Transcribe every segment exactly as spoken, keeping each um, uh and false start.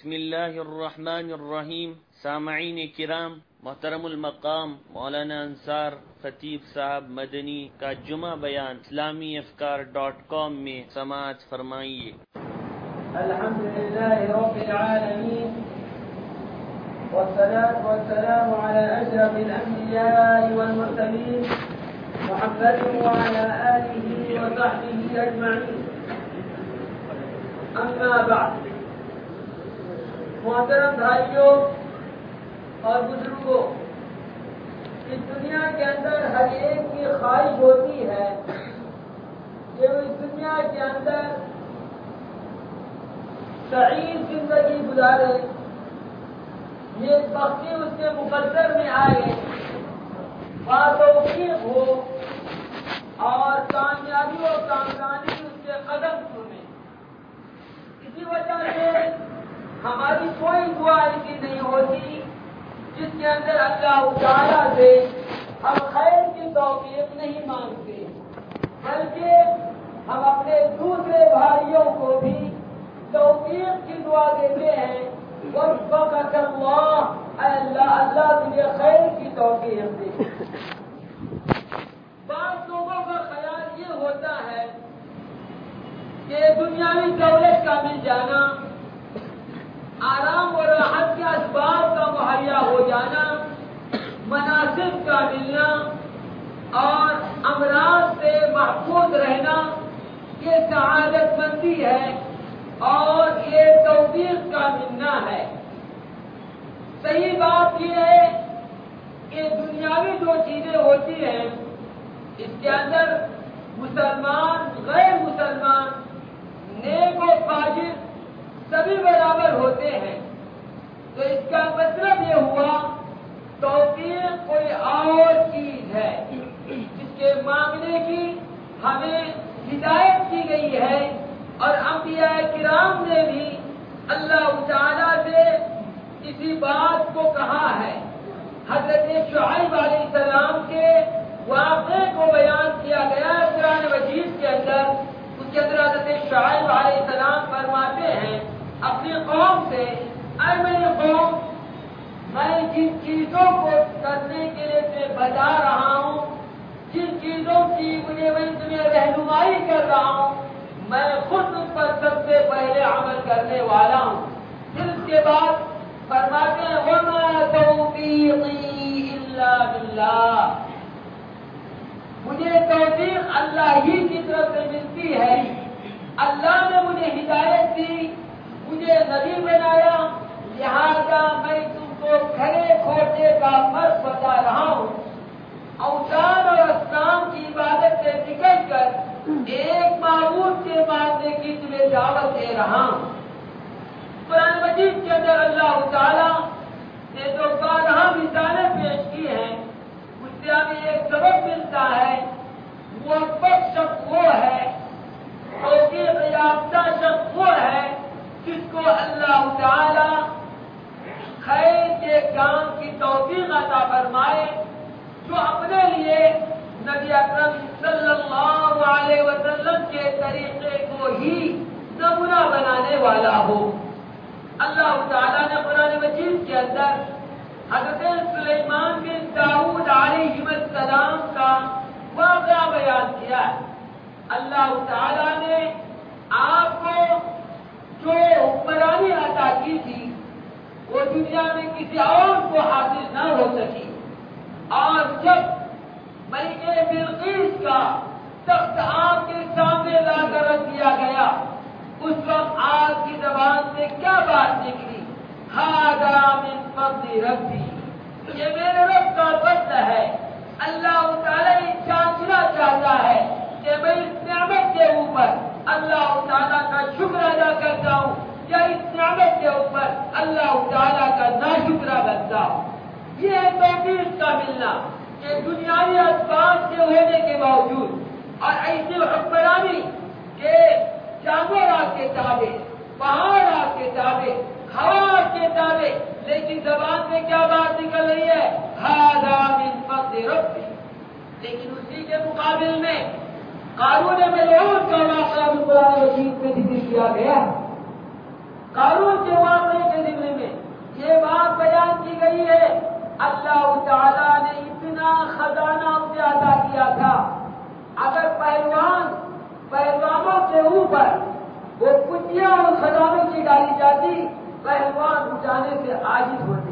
بسم اللہ الرحمن الرحیم. سامعین کرام، محترم المقام مولانا انصار خطیب صاحب مدنی کا جمعہ بیان اسلامی افکار ڈاٹ کام میں سماعت فرمائیے. الحمد للہ رب العالمین والصلاة والسلام على أشرف الأنبياء والمرسلين محمد وعلى آله وصحبه أجمعين. أما بعد، محترم بھائیوں اور بزرگوں، اس دنیا کے اندر ہر ایک کی خواہش ہوتی ہے کہ وہ اس دنیا کے اندر سعید زندگی گزارے، یہ بختی اس کے مقدر میں آئے، توفیق ہو اور کامیابی و کامرانی اس کے قدم چومے. اسی وجہ سے ہماری کوئی دعا ایسی نہیں ہوتی جس کے اندر اللہ تعالیٰ سے ہم خیر کی توفیق نہیں مانگتے، بلکہ ہم اپنے دوسرے بھائیوں کو بھی توفیق کی دعا دیتے ہیں. وفقك اللہ، اے اللہ اللہ تجھے خیر کی توفیق دے. بعض لوگوں کا خیال یہ ہوتا ہے کہ دنیاوی دولت کا مل جانا، آرام و راحت کے اسباب کا مہیا ہو جانا، مناسب کا ملنا اور امراض سے محفوظ رہنا، یہ سعادت مندی ہے اور یہ توفیق کا ملنا ہے. صحیح بات یہ ہے کہ دنیاوی جو چیزیں ہوتی ہیں اس کے اندر مسلمان غیر مسلمان، نیک و فاجر سبھی برابر ہوتے ہیں. تو اس کا مطلب یہ ہوا توفیق کوئی اور چیز ہے جس کے معاملے کی ہمیں ہدایت کی گئی ہے، اور انبیاء کرام نے بھی اللہ تعالیٰ سے اسی بات کو کہا ہے. حضرت شعیب علیہ السلام کے واقعے کو بیان کیا گیا ہے قرآن مجید کے اندر. اس کے اندر حضرت شعیب علیہ السلام فرماتے ہیں اپنی قوم سے، اے میری قوم، میں جن چیزوں کو کرنے کے لیے تمہیں بتا رہا ہوں، جن چیزوں کی مجھے میں تمہیں رہنمائی کر رہا ہوں، میں خود اس پر سب سے پہلے عمل کرنے والا ہوں. پھر اس کے بعد فرماتے ہیں وَمَا تَوْفِيقِي إِلَّا بِاللَّهِ، مجھے توفیق اللہ ہی کی طرف سے ملتی ہے. اللہ نے مجھے ہدایت دی، مجھے نبی بنایا، لہذا میں تم کو کھڑے کھوٹے کا فرق بتا رہا ہوں. اوثان اور اصنام کی عبادت سے نکل کر ایک معبود کے ماننے کی تمہیں دعوت دے رہا ہوں. قرآن مجید کے اندر اللہ تعالیٰ نے جو بارہا مثالیں پیش کی ہیں، اس سے ہمیں ایک سبق ملتا ہے. موفق شخص وہ ہے، توفیق یافتہ شخص وہ ہے جس کو اللہ تعالیٰ خیر کے کام کی توفیق عطا فرمائے، جو اپنے لیے نبی اکرم صلی اللہ علیہ وسلم کے طریقے کو ہی نمونہ بنانے والا ہو. اللہ تعالیٰ نے قرآن مجید کے اندر حضرت سلیمان بن داؤد علیہ السلام کا واقعہ بیان کیا ہے. اللہ تعالیٰ نے آپ کو جو حکمرانی عطا کی تھی وہ دنیا میں کسی اور کو حاصل نہ ہو سکی، اور جب ملکہ بلقیس کا تخت آپ کے سامنے لا کر رکھ دیا گیا، اس وقت آپ کی زبان سے کیا بات نکلی؟ ھذا من فضل ربی، یہ میرے رب کا فضل ہے. اللہ تعالیٰ یہ جانچنا چاہتا ہے کہ میں اس نعمت کے اوپر اللہ تعالیٰ کا شکر ادا کرتا ہوں یا اس نعمت کے اوپر اللہ تعالیٰ کا ناشکرہ بنتا ہوں. یہ ہے توفیق کا ملنا کہ دنیاوی اسباب کے ہونے کے باوجود اور ایسی حکمرانی کہ جانور آپ کے تابع، پہاڑ آپ کے تابع، ہوا آپ کے تابع، لیکن زبان میں کیا بات نکل رہی ہے؟ ھذا من فضل ربی. لیکن اسی کے مقابل میں قارون ملعون کا واقعہ بھی قرآن مجید میں ذکر کیا گیا. قارون کے واقعے کے جانے سے عاجز ہوتے.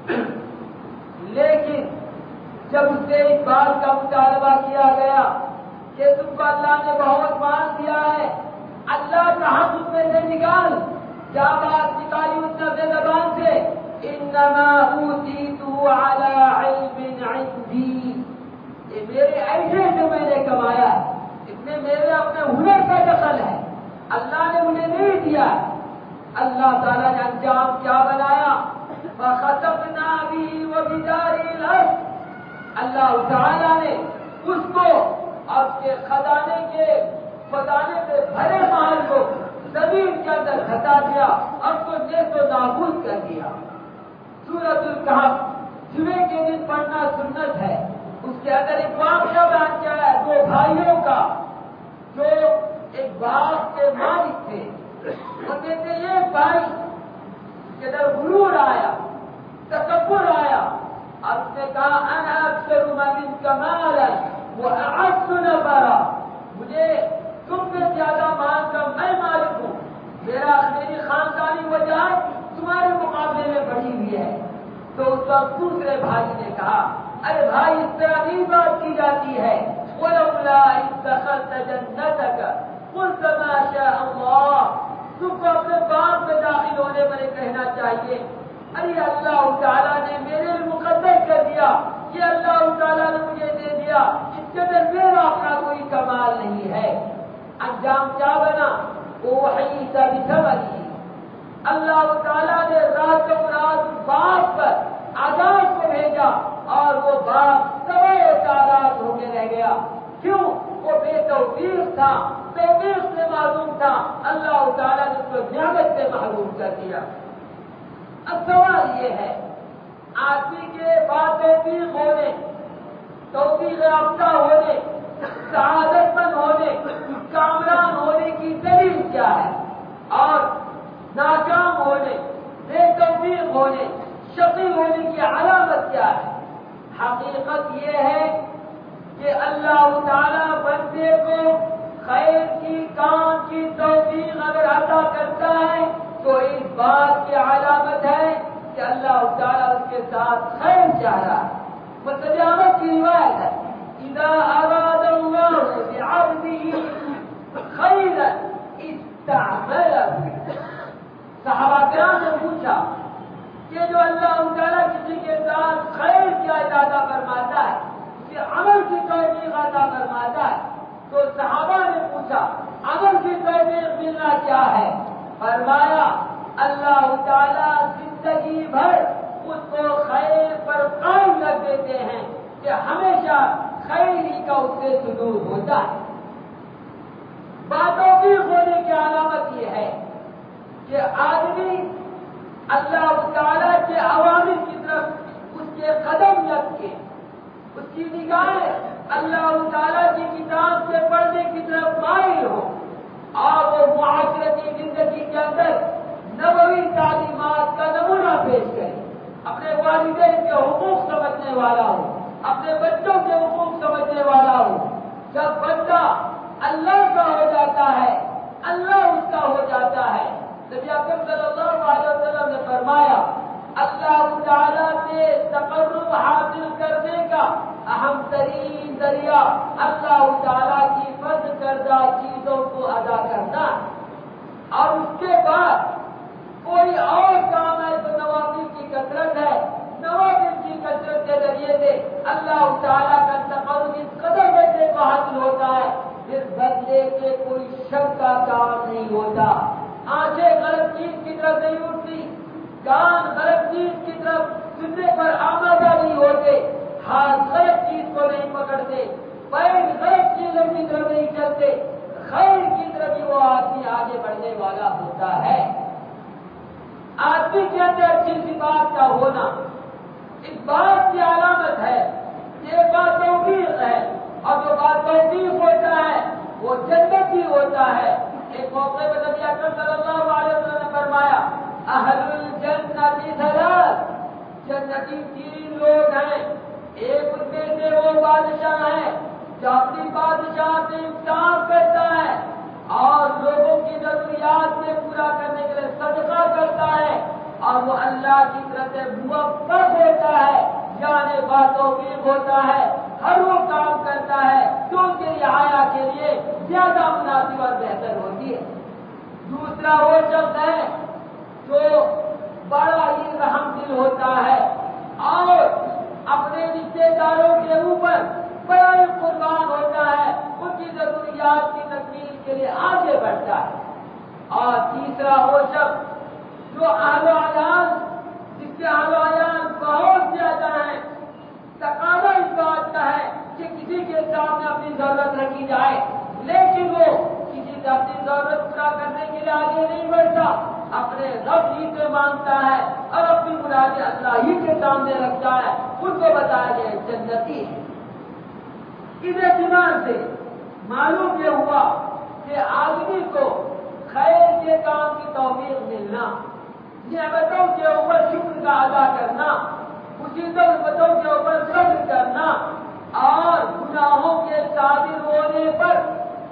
لیکن جب اس سے اس بات کا مطالبہ کیا گیا کہ تم کو اللہ نے بہت مال دیا ہے, اللہ کا حق اس میں سے نکال, کیا بات نکالی اس نے اپنے زبان سے, انما اوتیتہ علی علم عندی, یہ میرے ایسے سے میں نے کمایا, اس میں میرے اپنے ہنر کا دخل ہے, اللہ نے مجھے نہیں دیا. اللہ تعالیٰ نے انجام کیا بنایا, فخسفنا بہ وبدارہ الارض, اللہ تعالیٰ نے اس کو اب کے خزانے کے خزانے سے بھرے مال کو زمین کے اندر گھٹا دیا, اب کو نیست و نابود کر دیا. سورۃ الکہف جمعے کے دن پڑھنا سنت ہے. اس کے اندر ایک واقعہ بیان کیا ہے دو بھائیوں کا جو ایک باغ کے مالک تھے. وہ کہتے ہیں ایک بھائی کے اندر غرور آیا, تکبر آیا, اب اس نے کہا انا اکثر منک مالا واعز نفرا, مجھے تم سے زیادہ مال کا میں مالک ہوں, میرا میری خاندانی وجاہت تمہارے مقابلے میں بڑھی ہوئی ہے. تو اس وقت دوسرے بھائی نے کہا ارے بھائی اس طرح نہیں بات کی جاتی ہے, ولولا اذ دخلت جنتک قلت ما شاء اللہ, تم کو اپنے باغ میں داخل ہونے پر کہنا چاہیے ارے اللہ تعالیٰ نے میرے مقدر کر دیا, یہ اللہ تعالیٰ نے مجھے دے دیا, اس کے اندر میرا اپنا کوئی کمال نہیں ہے. انجام کیا بنا, وحی بثمره, اللہ تعالیٰ نے رات و رات باغ پر عذاب کو بھیجا اور وہ باغ سوائے تاراج ہو کے رہ گیا. کیوں, وہ بے توفیق تھا, توفیق سے معلوم تھا, اللہ تعالیٰ نے اس کو نعمت سے محروم کر دیا. اب سوال یہ ہے, آدمی کے بعد توفیق ہونے, توفیق یافتہ ہونے, سعادت مند ہونے, کامران ہونے کی دلیل کیا ہے, اور ناکام ہونے, بے توفیق ہونے, شقی ہونے کی علامت کیا ہے؟ حقیقت یہ ہے کہ اللہ تعالیٰ بندے کو خیر کی کام کی توفیق اگر عطا کرتا ہے تو اس بات کی علامت ہے کہ اللہ تعالیٰ اس کے ساتھ خیر چاہ رہا ہے. مسجد کی روایت ہے, اذا اراد اللہ بعبده خیرا استعمله. صحابہ کرام نے پوچھا کہ جو اللہ تعالیٰ کسی کے ساتھ خیر کا ارادہ فرماتا ہے, اسے عمل کی توفیق عطا فرماتا ہے, تو صحابہ نے پوچھا عمل کی توفیق ملنا کیا ہے؟ فرمایا اللہ تعالیٰ زندگی بھر اس کو خیر پر قائم رکھ دیتے ہیں کہ ہمیشہ خیر ہی کا اس سے صدور ہوتا ہے. باتوفیق ہونے کی علامت یہ ہے کہ آدمی اللہ تعالیٰ کے عوامل کی طرف اس کے قدم لگ کے, اس کی نگاہیں اللہ تعالیٰ کی کتاب سے پڑھنے کی طرف مائل ہو, اور وہ معاشرتی زندگی کے اندر نبوی تعلیمات کا نمونہ پیش کرے, اپنے والدین کے حقوق سمجھنے والا ہو, اپنے بچوں کے حقوق سمجھنے والا ہو. جب بندہ اللہ کا ہو جاتا ہے, اللہ اس کا ہو جاتا ہے. نبی اکرم صلی اللہ علیہ وسلم نے فرمایا اللہ تعالیٰ سے تقرب حاصل کرنے کا اہم ترین ذریعہ اللہ تعالیٰ کی فرض کردہ چیزوں کو ادا کرنا, اور اس کے بعد کوئی اور کام ہے تو نوافل کی کثرت ہے, نوافل کی کثرت کے ذریعے سے اللہ تعالیٰ کا تقرب اس قدر بندے کو حاصل ہوتا ہے پھر بدلے کے کوئی شک کا کام نہیں ہوتا. آنکھیں غلط چیز کی طرف نہیں اٹھتی, کان غلط چیز کی طرف سننے پر آمادہ نہیں ہوتے, ہاتھ غلط چیز کو نہیں پکڑتے, پیر غلط چیزوں کی طرف نہیں چلتے, خیر کی طرف ہی وہ آدمی آگے بڑھنے والا ہوتا ہے. آدمی کے اندر اچھی سی بات کا ہونا اس بات کی علامت ہے, یہ بات توفیق ہے, اور جو بات توفیق ہوتا ہے وہ جنتی ہوتا ہے. ایک موقع پر نبی اکرم صلی اللہ علیہ وسلم نے فرمایا اہل الجنت ثلاث, جنتی تین لوگ ہیں, ایک ان میں سے وہ بادشاہ ہے جو اپنی بادشاہ سے انصاف کرتا ہے اور لوگوں کی ضروریات میں پورا کرنے کے لیے صدقہ کرتا ہے, اور وہ اللہ کی طرف سے موفق ہوتا ہے، یعنی باتوفیق ہوتا ہے، ہر وہ کام کرتا ہے جو ان کے رعایا کے لیے زیادہ مناسب اور بہتر ہوتی ہے۔ دوسرا وہ شخص ہے جو بڑا ہی رحم دل ہوتا ہے اور اپنے رشتے داروں کے اوپر بڑا ہی قربان ہوتا ہے، ان کی ضروریات کی تکمیل کے لیے آگے بڑھتا ہے۔ اور تیسرا وہ شخص جو اہل و عیال، جس کے اہل و عیال بہت زیادہ ہیں، تقاضا اس بات کا ہے کہ کسی کے سامنے اپنی ضرورت رکھی جائے، لیکن وہ کسی سے اپنی ضرورت پورا کرنے کے لیے آگے نہیں بڑھتا، اپنے رب ہی سے مانگتا ہے اور اپنی مرادیں اللہ ہی کے سامنے رکھتا ہے، ان کو بتایا گیا جنتی ہے۔ اس اعتبار سے معلوم یہ ہوا کہ آدمی کو خیر کے کام کی توفیق ملنا، نعمتوں کے اوپر شکر کا ادا کرنا، مصیبتوں کے اوپر صبر کرنا اور گناہوں کے صادر ہونے پر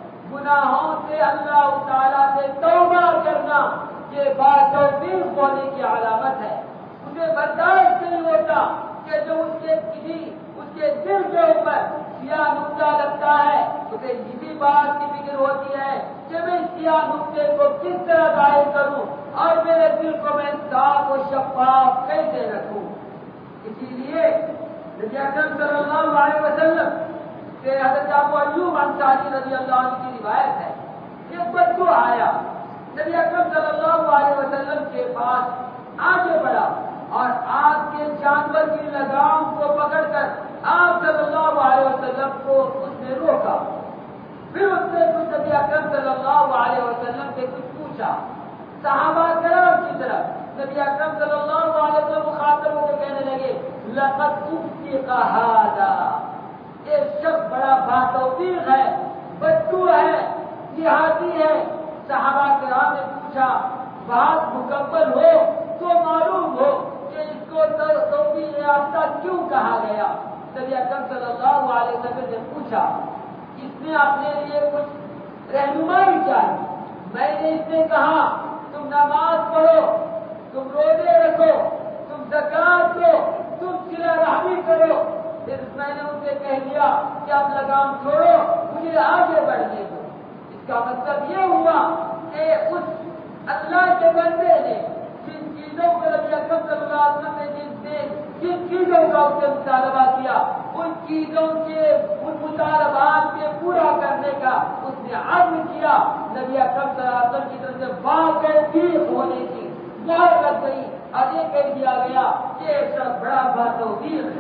گناہوں سے اللہ تعالیٰ سے توبہ کرنا، یہ باتوفیق ہونے کی علامت ہے۔ اسے برداشت نہیں ہوتا کہ جو اس کے کسی اس کے دل کے اوپر سیاہ نقطہ لگتا ہے، اسے اسی بات کی فکر ہوتی ہے کہ میں اس سیاہ نقطے کو کس طرح ظاہر کروں اور میرے دل کو میں صاف و شفاف کیسے رکھوں۔ اسی لیے نبی اکرم صلی اللہ علیہ وسلم سے حضرت ابو ایوب انصاری رضی اللہ عنہ کی روایت ہے، ایک بچہ آیا، نبی اکرم صلی اللہ علیہ وسلم کے پاس آگے بڑھا اور آگ کے جانور کی لگام کو پکڑ کر آپ صلی اللہ علیہ وسلم کو اس نے روکا۔ پھر اس نے کچھ نبی اکرم صلی اللہ علیہ وسلم سے کچھ پوچھا۔ صحابہ کرام کی طرف نبی اکرم صلی اللہ علیہ وسلم مخاطب ہو کے کہنے لگے لقد اصدق ھذا، یہ شخص بڑا باتوفیق ہے، بچو ہے، دیہاتی ہے۔ صحابہ کرام نے پوچھا بات مکمل ہو تو معلوم ہو کہ اس کو توفیق یافتہ کیوں کہا گیا؟ نبی اکرم صلی اللہ علیہ وسلم نے پوچھا، اس نے اپنے لیے کچھ رہنمائی چاہی، میں نے اس سے کہا تم نماز پڑھو، تم روزے رکھو، تم زکات دو، تم صلہ رحمی کرو، پھر میں نے ان سے کہہ دیا کہ اب لگام چھوڑو، مجھے آگے بڑھنے دو۔ اس کا مطلب یہ ہوا کہ اس اللہ کے بندے نے جن چیزوں کو نبی اکرم صلی اللہ علیہ وسلم نے جن سے جن چیزوں کا اس سے مطالبہ کیا، ان چیزوں کے ان مطالبات کے پورا کرنے کا اس نے عزم کیا۔ نبی اکرم صلی اللہ علیہ وسلم کی طرف سے باتوفیق ہونے کی مہر لگ گئی اور یہ کہہ دیا گیا کہ ایک سب بڑا باتوفیق ہے۔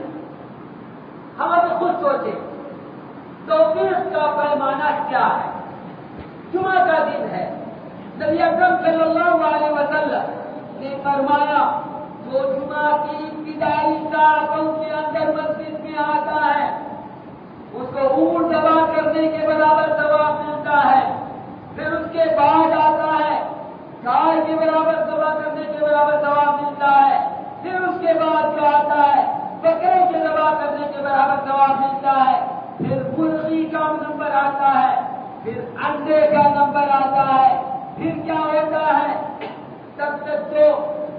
ہم ابھی خود سوچیں توفیق کا پیمانہ کیا ہے؟ جمعہ کا دن ہے، نبی اکرم صلی اللہ علیہ وسلم نے فرمایا جو جمعہ کی ابتدائی ساعتوں کے اندر مسجد میں آتا ہے اس کو اونٹ ذبح کرنے کے برابر ثواب ملتا ہے، پھر اس کے بعد آتا ہے گائے کے برابر ذبح کرنے کے برابر ثواب ملتا ہے، پھر اس کے بعد جو آتا ہے بکرے کے ذبح کرنے کے برابر ثواب ملتا ہے، پھر مرغی کا نمبر آتا ہے، پھر انڈے کا نمبر آتا ہے، پھر کیا ہوتا ہے تب تک تو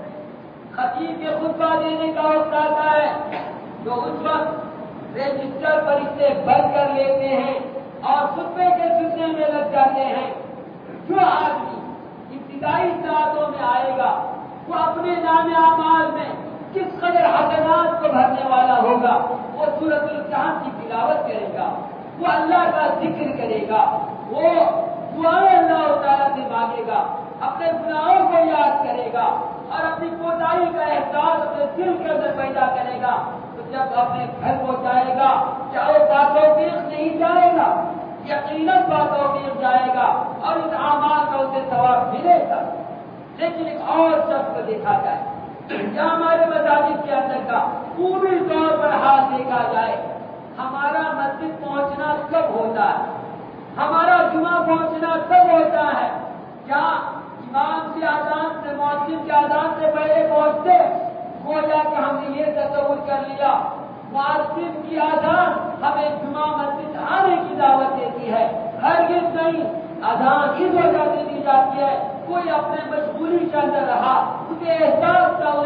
خطیب کے خطبہ دینے کا وقت آتا ہے تو اس وقت رجسٹر پر اسے بھر کر لیتے ہیں اور خطبے کے سننے میں لگ جاتے ہیں۔ جو آدمی ابتدائی ساعتوں میں آئے گا وہ اپنے نام اعمال میں کس قدر حسنات کو بھرنے والا ہوگا، وہ سورۃ الکہف کی تلاوت کرے گا، وہ اللہ کا ذکر کرے گا، وہ دعائیں اللہ تعالیٰ سے مانگے گا، اپنے گناہوں کو یاد کرے گا اور اپنی کوتاہی کا احساس اپنے دل کے اندر پیدا کرے گا۔ تو جب اپنے گھر کو جائے گا کیا وہ باتوفیق نہیں جائے گا؟ یقیناً باتوفیق جائے گا اور اس اعمال کا اسے ثواب ملے گا۔ لیکن ایک اور شخص کو دیکھا جائے یا ہمارے مساجد کے اندر کا پوری طور پر حال دیکھا جائے، ہمارا مسجد پہنچنا کب ہوتا ہے، ہمارا جمعہ پہنچنا کب ہوتا ہے؟ کیا امام سے آزان سے مؤذن کے آزان سے پہلے پہنچتے؟ گویا کہ ہم نے یہ تصور کر لیا مؤذن کی آزان ہمیں جمعہ مسجد آنے کی دعوت دیتی ہے، ہرگز نہیں۔ آزان اس وجہ سے دی جاتی ہے کوئی اپنے مشغولی کے اندر رہا، اسے احساس نہ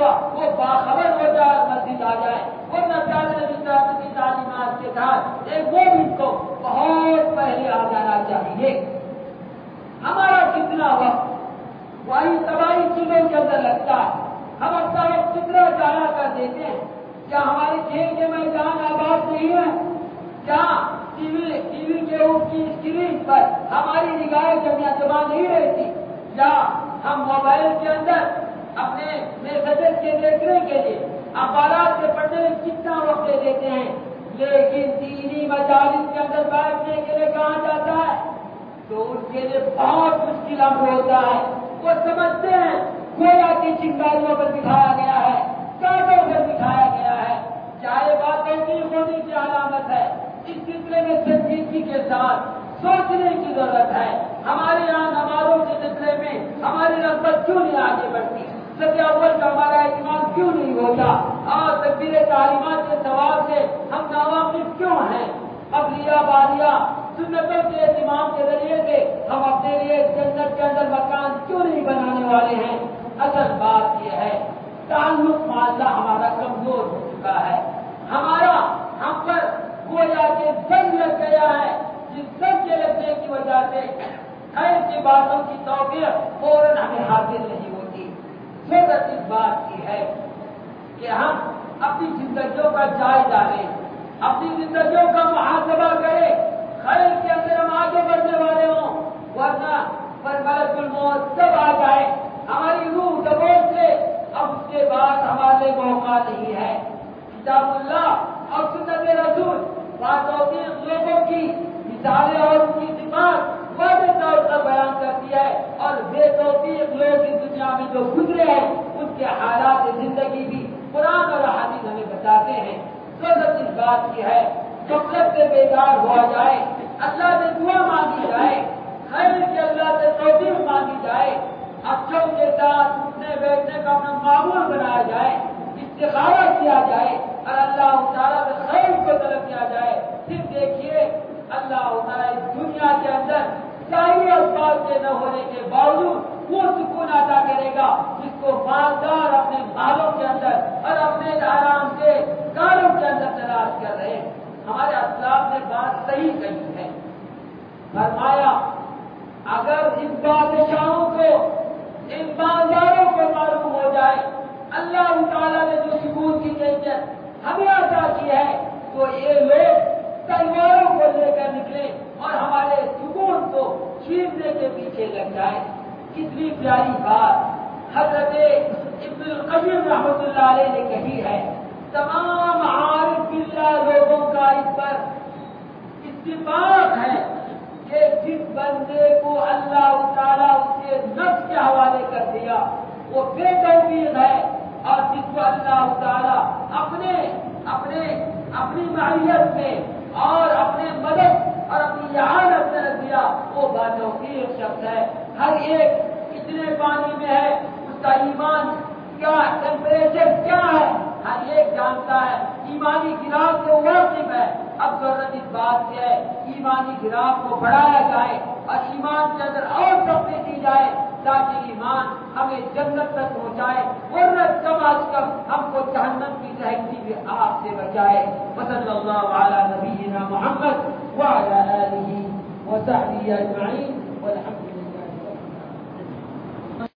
دیتے ہیں؟ کیا ہمارے کھیل کے میدان آباد نہیں ہیں؟ کیا ٹی وی ٹی وی کے اوپر کی اسکرین پر ہماری نگاہیں جمع نہیں رہتی؟ یا ہم موبائل کے اندر اپنے میسجز کے دیکھنے کے لیے اخبارات کے پڑھنے میں کتنا وقت دیتے ہیں، لیکن دینی مجالس کے اندر بیٹھنے کے لیے کہاں جاتا ہے تو اس کے لیے بہت مشکل امر ہوتا ہے۔ وہ سمجھتے ہیں گویا کی چنگاریوں پر دکھایا گیا ہے، کانٹوں پر دکھایا گیا ہے، چاہے باتوں کی ہونے کی علامت ہے۔ اس سلسلے میں سنجیدگی کے ساتھ سوچنے کی ضرورت ہے۔ ہمارے یہاں نمازوں کے سلسلے میں ہماری رغبت کیوں نہیں آگے بڑھتی؟ سب اول کا ہمارا اہتمام کیوں نہیں ہوتا؟ اور تکبیر تعلیمات کے ثواب سے ہم ناواقف کیوں ہیں؟ قبلیہ باریہ سنتوں کے اہتمام کے ذریعے سے ہم اپنے لیے جنت کے اندر مکان کیوں نہیں بنانے والے ہیں؟ اصل بات یہ ہے تعلق معاملہ ہمارا کمزور ہو چکا ہے، ہمارا ہم پر گویا کے زنگ لگ گیا ہے، جس زنگ کے لگنے کی وجہ سے خیر کی باتوں کی توفیق فوراً ہمیں حاصل نہیں ہوتی۔ ضرورت اس بات کی ہے کہ ہم اپنی زندگیوں کا جائزہ لیں، اپنی زندگیوں کا محاسبہ کریں، خیر کے اندر ہم آگے بڑھنے والے ہوں، ورنہ پر ملک الموت جب آ جائے ہماری روح دبوچ سے اب اس کے بعد ہمارے موقع نہیں ہے۔ کتاب اللہ اور سنت رسول باتوفیق لوگوں کی مثالیں اور ان کی صفات واضح طور پر بیان کرتی ہے، اور بے توفیق لوگ اس دنیا میں جو گزرے ہیں ان کے حالات زندگی بھی قرآن اور حدیث ہمیں بتاتے ہیں۔ ضرورت اس بات کی ہے غفلت سے بیدار ہوا جائے، اللہ سے دعا مانگی جائے، خیر کے اللہ سے توفیق مانگی جائے، اچھوں کے ساتھ اٹھنے بیٹھنے کا اپنا معمول بنایا جائے، استخارہ کیا جائے اور اللہ تعالیٰ سے خیر کو طلب کیا جائے۔ پھر دیکھیے اللہ تعالیٰ اس دنیا کے اندر ظاہری اسباب کے نہ ہونے کے باوجود وہ سکون عطا کرے گا جس کو مالدار اپنے مالوں کے اندر اور اپنے آرام سے کاروں کے اندر تلاش کر رہے ہیں۔ ہمارے اسلاف نے بات صحیح کہی ہے، فرمایا اگر ان بادشاہوں کو ان مالداروں کو معلوم ہو جائے اللہ تعالیٰ نے جو سکون کی کیفیت ہمیں عطا کی ہے تو یہ لوگ تلواروں کو لے کر نکلے اور ہمارے سکون کو چھیننے کے پیچھے لگ جائے۔ کتنی پیاری بات حضرت ابن القیم رحمۃ اللہ علیہ نے کہی ہے۔ تمام عارف باللہ لوگوں کا اس پر اتفاق ہے کہ جس بندے کو اللہ تعالیٰ اس کے نفس کے حوالے کر دیا وہ بے توفیق ہے، اور جس کو اللہ تعالیٰ اپنے اپنے اپنی معیت میں اور اپنے مدد اور اپنی اعانت میں رکھ دیا وہ باتوفیق شخص ہے۔ ہر ایک اتنے پانی میں ہے، اس کا ایمان کیا ٹیمپریچر کیا ہے ہر ایک جانتا ہے، ایمانی گراف سے واقف ہے۔ اب ضرورت اس بات کی ہے ایمانی گراف کو بڑھایا جائے اور ایمان کے اندر اور ترقی کی جائے تاکہ ایمان ہمیں جنت تک پہنچائے، ورنہ کم از کم ہم کو جہنم کی دہکتی ہوئی آگ سے بچائے۔ وصلی اللہ علی نبینا محمد وعلی آلہ وصحبہ اجمعین والحمد للہ۔